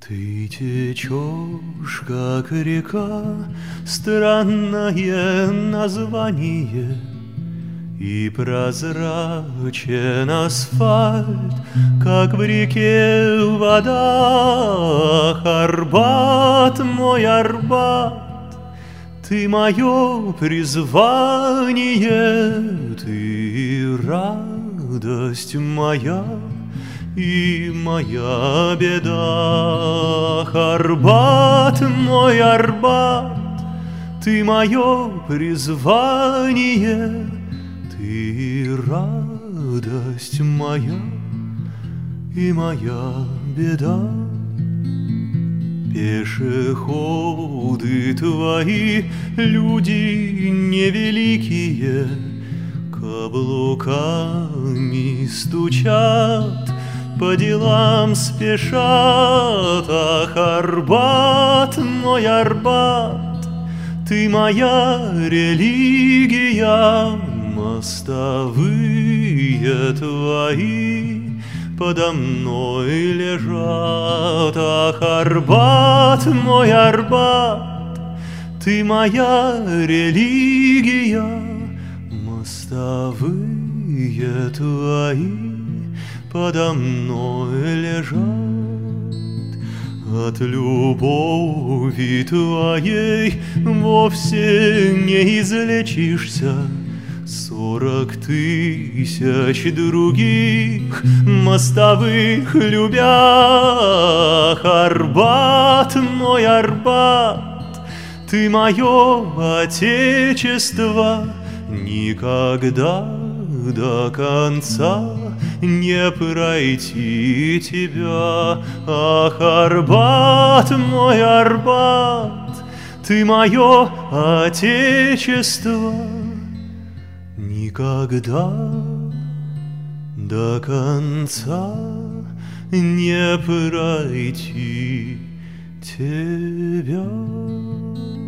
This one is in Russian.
Ты течешь, как река, странное название, и прозрачен асфальт, как в реке вода. Арбат, мой Арбат, ты мое призвание, ты радость моя и моя беда. Арбат, мой Арбат, ты мое призвание, ты радость моя и моя беда. Пешеходы твои, люди невеликие, каблуками стучат, по делам спешат. Ах, Арбат, мой Арбат, ты моя религия, мостовые твои подо мной лежат. Ах, Арбат, мой Арбат, ты моя религия, мостовые твои подо мной лежат. От любови твоей вовсе не излечишься, 40 000 других мостовых любя. Арбат, мой Арбат, ты мое отечество, никогда до конца не пройти тебя. Ах, Арбат, мой Арбат, ты мое отечество, никогда до конца не пройти тебя.